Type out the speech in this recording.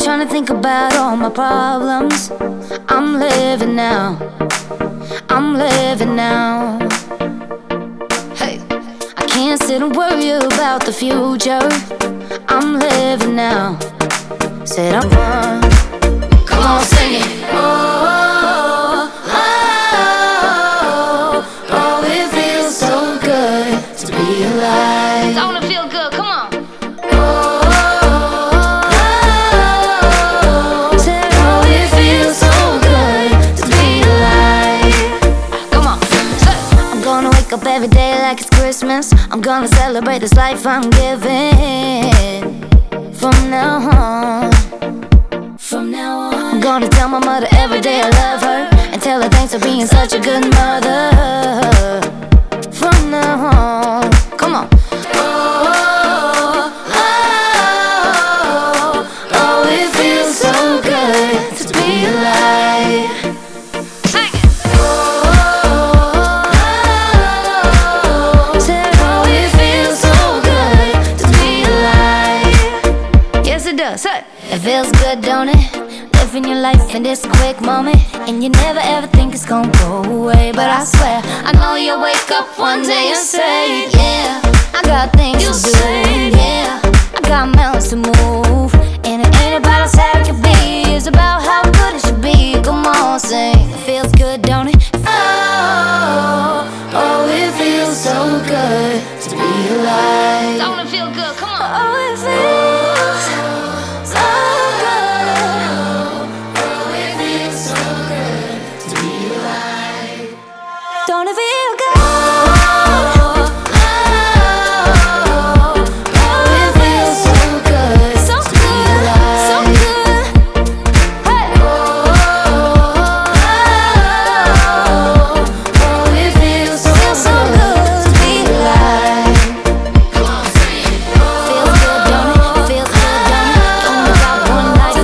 trying to think about all my problems. I'm living now, I'm living now. Hey, I can't sit and worry about the future. I'm living now. Said I'm on. Come on, sing it. Oh, oh, oh, oh, it feels so good to be alive. I wanna feel good, come on. Oh, oh, oh, said, oh, it feels so good to be alive. Come on, say. I'm gonna wake up every day like it's Christmas. I'm gonna celebrate this life I'm giving. From now on, I'm gonna tell my mother every day I love her, and tell her thanks for being such a good mother. From now on, come on. Oh, oh, oh, oh, it feels so good to be alive. Sing it. Oh, oh, oh, said, oh, it feels so good to be alive. Yes, it does. Hey. It feels good, don't it? Living your life in this quick moment, and you never ever think it's gonna go away. But I swear, I know you'll wake up one day and say, yeah, I got things to do. Yeah, I got mountains to move.